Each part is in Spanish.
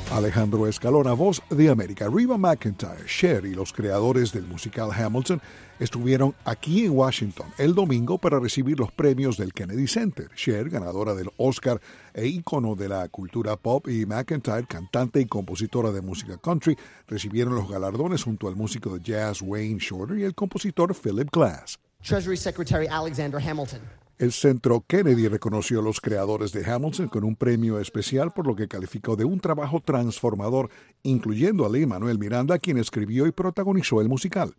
Alejandro Escalona, Voz de América. Reba McEntire, Cher y los creadores del musical Hamilton estuvieron aquí en Washington el domingo para recibir los premios del Kennedy Center. Cher, ganadora del Oscar e ícono de la cultura pop, y McEntire, cantante y compositora de música country, recibieron los galardones junto al músico de jazz Wayne Shorter y el compositor Philip Glass. Treasury Secretary Alexander Hamilton. El Centro Kennedy reconoció a los creadores de Hamilton con un premio especial por lo que calificó de un trabajo transformador, incluyendo a Lin-Manuel Miranda, quien escribió y protagonizó el musical.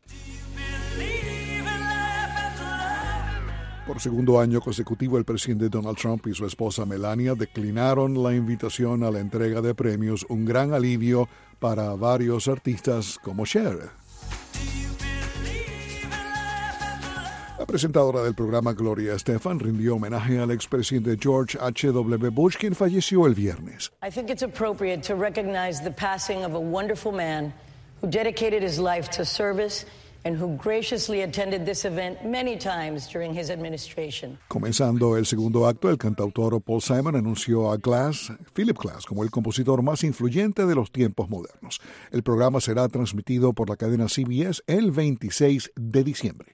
Por segundo año consecutivo, el presidente Donald Trump y su esposa Melania declinaron la invitación a la entrega de premios, un gran alivio para varios artistas como Cher. La presentadora del programa, Gloria Estefan, rindió homenaje al expresidente George H.W. Bush, quien falleció el viernes. I think it's appropriate to recognize the passing of a wonderful man who dedicated his life to service and who graciously attended this event many times during his administration. Comenzando el segundo acto, el cantautor Paul Simon anunció a Philip Glass, como el compositor más influyente de los tiempos modernos. El programa será transmitido por la cadena CBS el 26 de diciembre.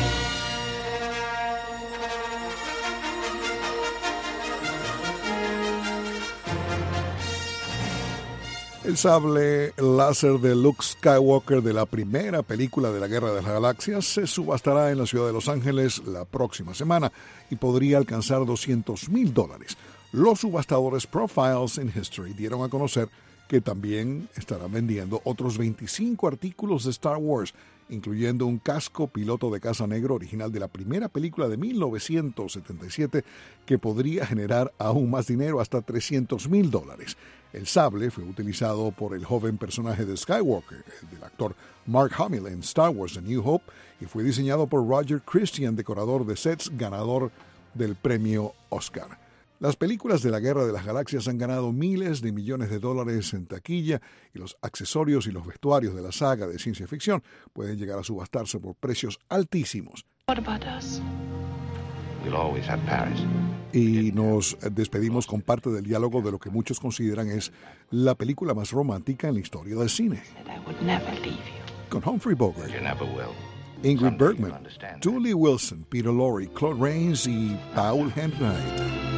El sable láser de Luke Skywalker de la primera película de la Guerra de las Galaxias se subastará en la ciudad de Los Ángeles la próxima semana y podría alcanzar $200,000. Los subastadores Profiles in History dieron a conocer que también estarán vendiendo otros 25 artículos de Star Wars, incluyendo un casco piloto de caza negro original de la primera película de 1977, que podría generar aún más dinero, hasta $300,000. El sable fue utilizado por el joven personaje de Skywalker, el del actor Mark Hamill en Star Wars: The New Hope, y fue diseñado por Roger Christian, decorador de sets, ganador del premio Oscar. Las películas de la Guerra de las Galaxias han ganado miles de millones de dólares en taquilla, y los accesorios y los vestuarios de la saga de ciencia ficción pueden llegar a subastarse por precios altísimos. What about us? We'll always have Paris. Y nos despedimos con parte del diálogo de lo que muchos consideran es la película más romántica en la historia del cine. I would never leave you. Con Humphrey Bogart, You never will. Ingrid Someday you'll Bergman, understand that. Julie Wilson, Peter Lorre, Claude Rains y Paul Enright.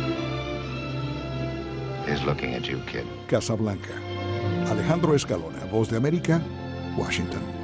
He's looking at you, kid. Casablanca. Alejandro Escalona, Voz de América, Washington.